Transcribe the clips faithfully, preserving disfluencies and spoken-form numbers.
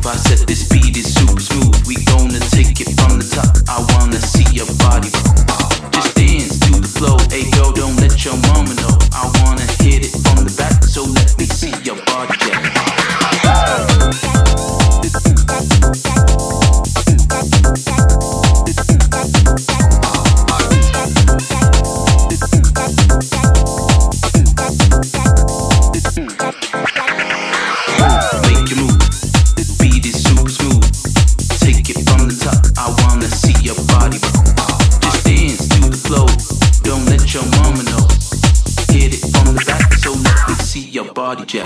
I said this beat is super smooth. We gonna take it from the top. I wanna see your body rock. Just dance to the flow. Hey yo, don't let your mama know. I wanna hit it from the back, so let me see your body rock. Body jet.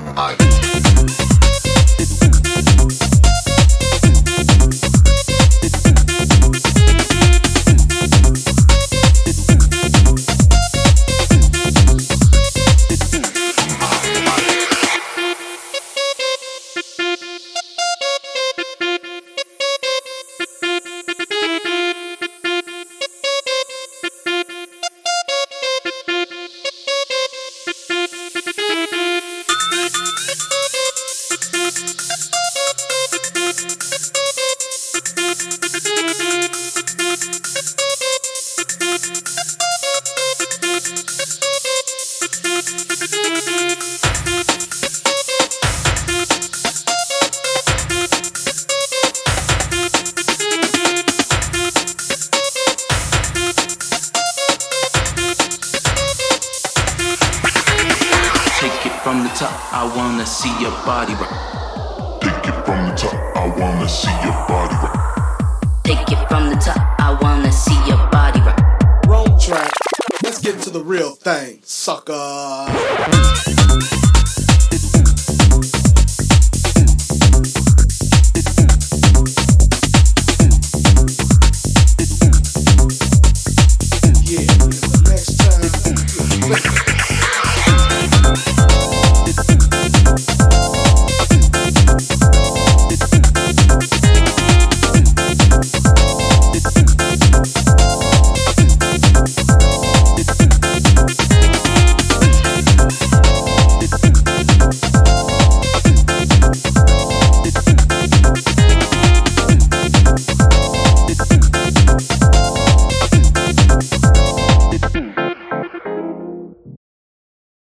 From the top, I wanna see your body rock. Take it from the top, I wanna see your body rock. Take it from the top, I wanna see your body rock. Wrong track. Let's get to the real thing, sucker.